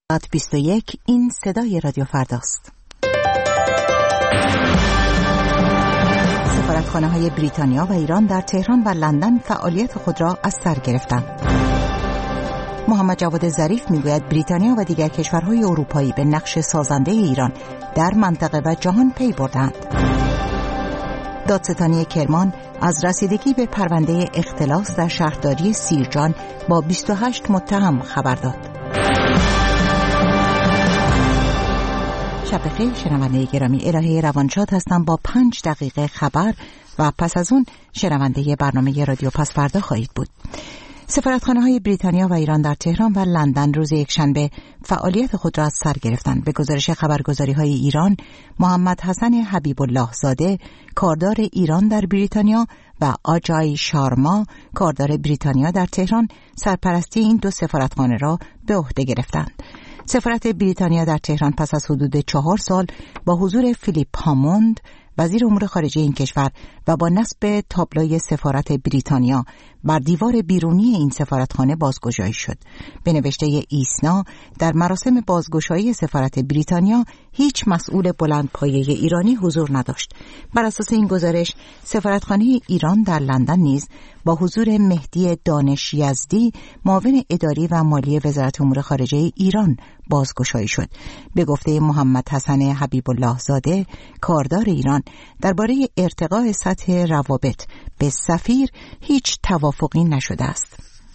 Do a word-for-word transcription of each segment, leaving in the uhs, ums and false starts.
بیست و یک این صدای رادیو فرداست. سفارتخانه‌های بریتانیا و ایران در تهران و لندن فعالیت خود را از سر گرفتند. محمد جواد ظریف میگوید بریتانیا و دیگر کشورهای اروپایی به نقش سازنده ایران در منطقه و جهان پی بردند. دادستانی کرمان از رسیدگی به پرونده اختلاس در شهرداری سیرجان با بیست و هشت متهم خبر داد. شب بخیر شنونده گرامی، الهه روانشاد هستم با پنج دقیقه خبر و پس از اون شنونده برنامه رادیو پس فردا خواهید بود. سفارتخانه‌های بریتانیا و ایران در تهران و لندن روز یکشنبه فعالیت خود را از سر گرفتند. به گزارش خبرگزاری‌های ایران، محمد حسن حبیب الله زاده کاردار ایران در بریتانیا و آجای شارما کاردار بریتانیا در تهران سرپرستی این دو سفارتخانه را به عهده گرفتند. سفارت بریتانیا در تهران پس از حدود چهار سال با حضور فیلیپ هاموند وزیر امور خارجه این کشور و با نصب تابلوی سفارت بریتانیا بر دیوار بیرونی این سفارتخانه بازگشایی شد. به نوشته ایسنا در مراسم بازگشایی سفارت بریتانیا هیچ مسئول بلندپایه ایرانی حضور نداشت. بر اساس این گزارش سفارتخانه ایران در لندن نیز با حضور مهدی دانش یزدی معاون اداری و مالی وزارت امور خارجه ایران بازگشایی شد. به گفته محمد حسن حبیب الله زاده کاردار ایران درباره ارتقاء سطح روابط به سفیر هیچ توافقی نشده است.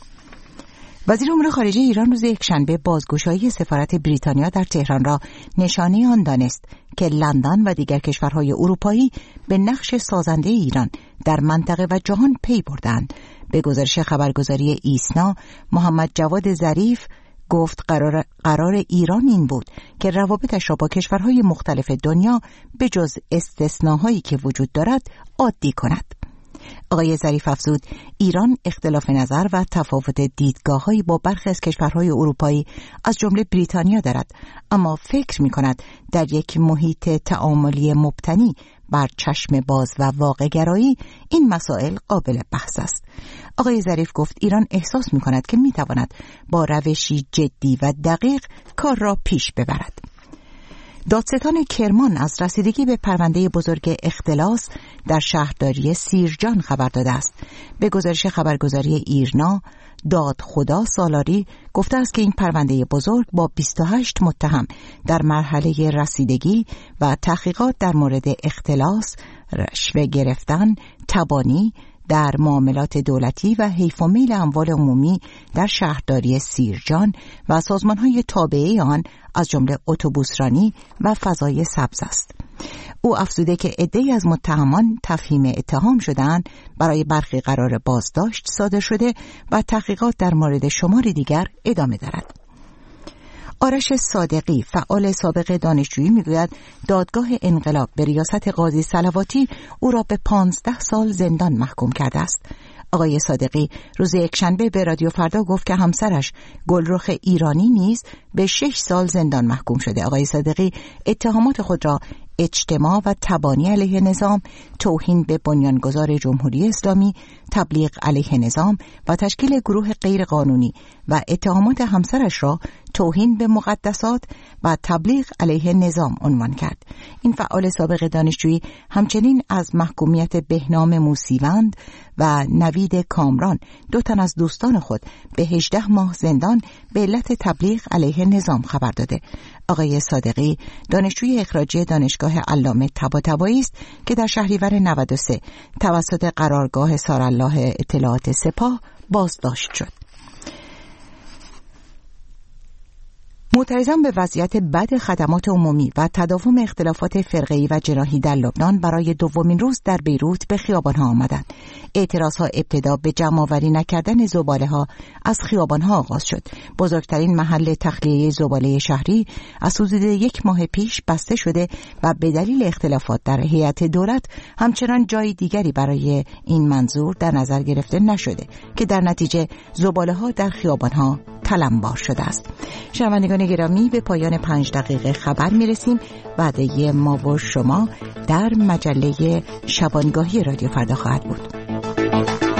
وزیر امور خارجه ایران روز یکشنبه بازگشایی سفارت بریتانیا در تهران را نشانه آن دانست که لندن و دیگر کشورهای اروپایی به نقش سازنده ایران در منطقه و جهان پی بردند. به گزارش خبرگزاری ایسنا، محمد جواد ظریف گفت قرار, قرار ایران این بود که روابطش را با کشورهای مختلف دنیا به جز استثناهایی که وجود دارد عادی کند. آقای ظریف افزود ایران اختلاف نظر و تفاوت دیدگاه‌هایی با برخی از کشورهای اروپایی از جمله بریتانیا دارد، اما فکر می‌کند در یک محیط تعاملی مبتنی بر چشم باز و واقع‌گرایی این مسائل قابل بحث است. آقای ظریف گفت ایران احساس می‌کند که می‌تواند با روشی جدی و دقیق کار را پیش ببرد. دادستان کرمان از رسیدگی به پرونده بزرگ اختلاس در شهرداری سیرجان خبر داده است. به گزارش خبرگزاری ایرنا، دادخدا سالاری گفته است که این پرونده بزرگ با بیست و هشت متهم در مرحله رسیدگی و تحقیقات در مورد اختلاس، رشوه گرفتن، تبانی در معاملات دولتی و حیف و میل اموال عمومی در شهرداری سیرجان و سازمان‌های تابعه آن از جمله اتوبوسرانی و فضای سبز است. او افزوده که عده‌ای از متهمان تفهیم اتهام شدند، برای برخی قرار بازداشت صادر شده و تحقیقات در مورد شماری دیگر ادامه دارد. آرش صادقی فعال سابق دانشجویی میگوید دادگاه انقلاب به ریاست قاضی صلواتی او را به پانزده سال زندان محکوم کرده است. آقای صادقی روز یکشنبه به رادیو فردا گفت که همسرش گلرخ ایرانی نیز به شش سال زندان محکوم شده. آقای صادقی اتهامات خود را اجتماع و تبانی علیه نظام، توهین به بنیانگذار جمهوری اسلامی، تبلیغ علیه نظام و تشکیل گروه غیرقانونی و اتهامات همسرش را توهین به مقدسات و تبلیغ علیه نظام عنوان کرد. این فعال سابق دانشجویی همچنین از محکومیت بهنام موسیوند و نوید کامران، دو تن از دوستان خود، به هجده ماه زندان به علت تبلیغ علیه نظام خبر داده. آقای صادقی دانشجوی اخراجی دانشگاه علامه طباطبایی است که در شهریور نود و سه توسط قرارگاه سارالله اطلاعات سپاه بازداشت شد. معترضان به وضعیت بد خدمات عمومی و تداوم اختلافات فرقه‌ای و جناحی در لبنان برای دومین روز در بیروت به خیابان‌ها آمدند. اعتراضها ابتدا به جمع‌آوری نکردن زباله‌ها از خیابان‌ها آغاز شد. بزرگترین محل تخلیه زباله شهری از حدود یک ماه پیش بسته شده و به دلیل اختلافات در هیئت دولت همچنان جای دیگری برای این منظور در نظر گرفته نشده که در نتیجه زباله‌ها در خیابان‌ها تلمبار شده است. شنوندگان گرامی، به پایان پنج دقیقه خبر میرسیم. وعده ما و شما در مجله شبانگاهی رادیو فردا خواهد بود.